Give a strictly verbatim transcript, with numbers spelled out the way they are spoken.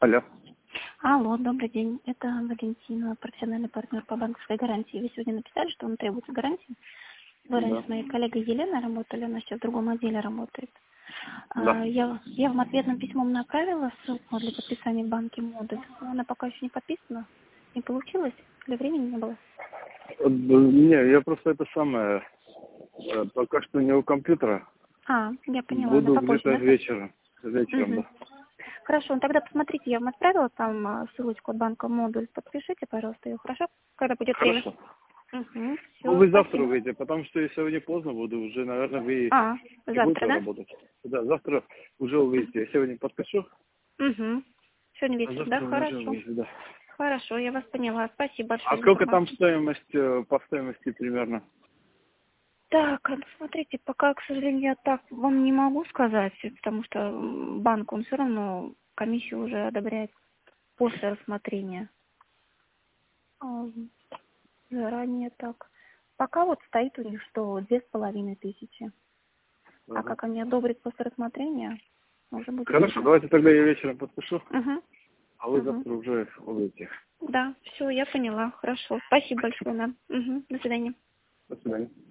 Алло. Алло, добрый день. Это Валентина, профессиональный партнер по банковской гарантии. Вы сегодня написали, что вам требуется гарантия. Вы ранее Да. с моей коллегой Еленой работали, она сейчас в другом отделе работает. А, Да. Я, я вам ответным письмом направила ссылку для подписания в банке модуль. Но она пока еще не подписана. Не получилось? Или времени не было? Э, Не, я просто это самое, э, пока что не у компьютера. А, я поняла, да, Буду попозже, где-то да? вечером. Вечером, Угу. да. Хорошо, ну тогда посмотрите, я вам отправила там а, ссылочку от банка модуль. Подпишите, пожалуйста, ее, хорошо? Когда будет время. Хорошо. Угу. Ну, Все, вы завтра спасибо. увидите, потому что если сегодня поздно буду, уже, наверное, вы А, не будете завтра, да? работать. Да, завтра уже увидите. Я сегодня подпишу, Угу. Сегодня а вечером, да? завтра вы уже Хорошо. увидите, да. Хорошо, я вас поняла. Спасибо А большое за сколько там информацию. стоимость, э, по стоимости примерно? Так, а, смотрите, пока, к сожалению, я так вам не могу сказать, потому что м, банк, он все равно комиссию уже одобряет после рассмотрения. А, Заранее так. Пока вот стоит у них, что две с половиной тысячи. А Ага. как они одобрят после рассмотрения, уже будет Хорошо, видно. давайте тогда я вечером подпишу, Угу. а вы Угу. завтра уже увидите. Да, все, я поняла. Хорошо. Спасибо большое, да. Угу. До свидания. До свидания.